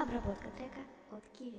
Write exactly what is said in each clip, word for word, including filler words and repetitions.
Обработка трека от Киви.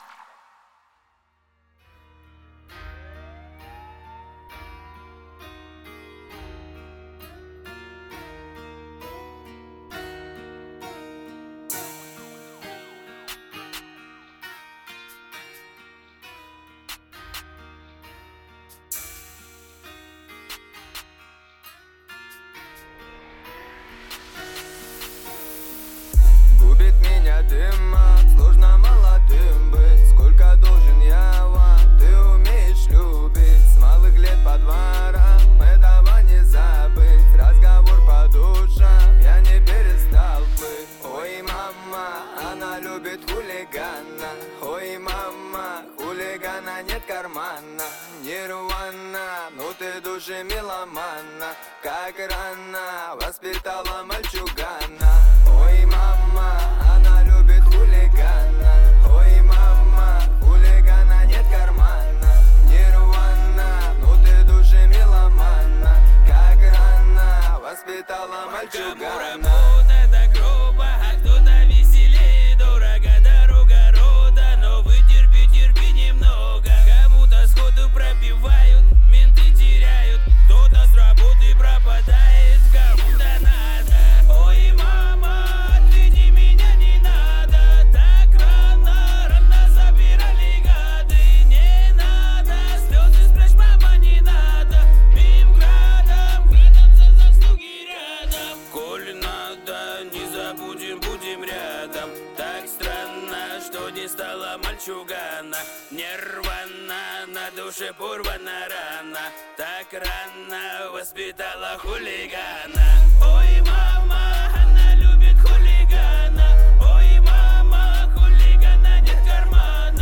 Губит меня дымом, сложно молодым быть. Сколько должен я вам, ты умеешь любить. С малых лет по дворам, этого не забыть. Разговор по душам, я не перестал плыть. Ой, мама, она любит хулигана. Ой, мама, хулигана нет кармана. Нирвана, ну ты души меломана. Как рано воспитала мальчугана. Ой, мама, она любит хулигана. Ой, мама, хулигана нет кармана. Нирвана, ну ты души меломана. Как рано воспитала мальчугана. Это грубо, а кто-то веселее. Дорого, дорога рода, но вы терпи, терпи немного. Кому-то сходу пробивают, менты теряют. Кто-то с работы пропадает, кому-то надо. Ой, мама, отведи меня, не надо. Так рано, рано забирали гады. Не надо, слезы спрячь, мама, не надо. Бим градом, градом за заслуги рядом. Коль надо, не забудем, будем рядом. Так странно, что не стала мальчугана. Нервана, на душе порвана рана. Так рано воспитала хулигана. Ой, мама, она любит хулигана. Ой, мама, хулигана нет кармана.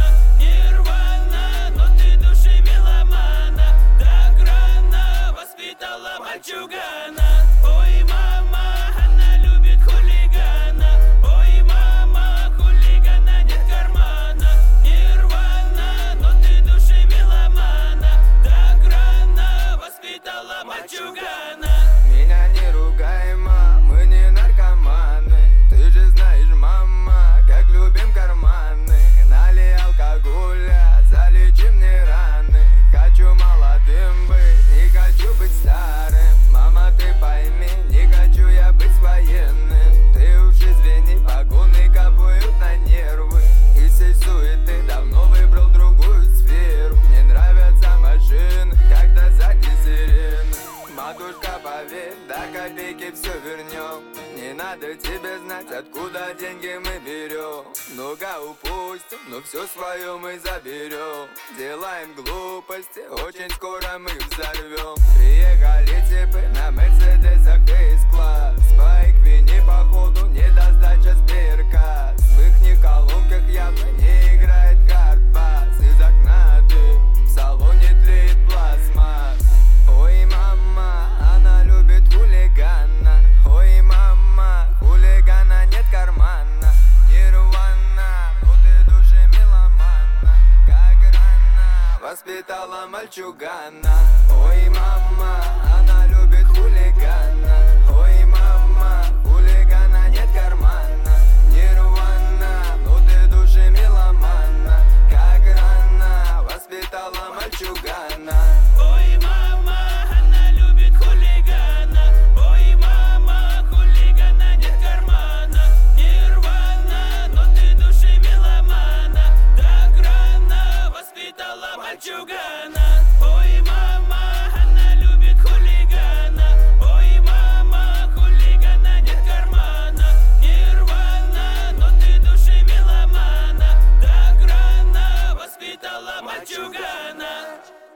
Нирвана, но ты души меломана. Так рано воспитала мальчугана. Ой, мама, она любит хулигана. Ой, мама, хулигана нет кармана. Нирвана, но ты души меломана. Так рано воспитала мальчугана. Меня не ругай, ма, мы не наркоманы. Ты же знаешь, мама, как любим карманы. Налей алкоголя, залечи мне раны. Хочу молодым быть, не хочу быть старым. Мама, ты пойми, не хочу я быть военным. Ты уж извини, погоны капают на нервы. Из всей суеты давно выбрал другую сферу. Мне нравятся машины, когда сзади сирены. Матушка, поверь, до копейки все вернем. Не надо тебе знать, откуда деньги мы берем. Много упустим, но все свое мы заберем. Делаем глупости, очень скоро мы взорвем. Приехали типы на Мерседесах С-класс. По Эквине походу недостача Сберкас. В ихних колонках явно не играет хардбас. Из окна дым, в салоне тлеет пластмасс. Ой, мама, она любит хулигана. Ой, мама, хулигана нет кармана. Нирвана, ну ты души меломана. Как рано воспитала мальчугана. Ой, мама, она любит хулигана. Ой, мама, хулигана нет кармана. Нирвана, ну ты души меломана. Как рано воспитала мальчугана. Ой, мама, она любит хулигана. Ой, мама, хулигана нет кармана. Нирвана, но ты души меломана. Так рано воспитала мальчугана. Ой, мама, она любит хулигана. Ой, мама, хулигана нет кармана. Нирвана, но ты души меломана. Так рано воспитала мальчугана.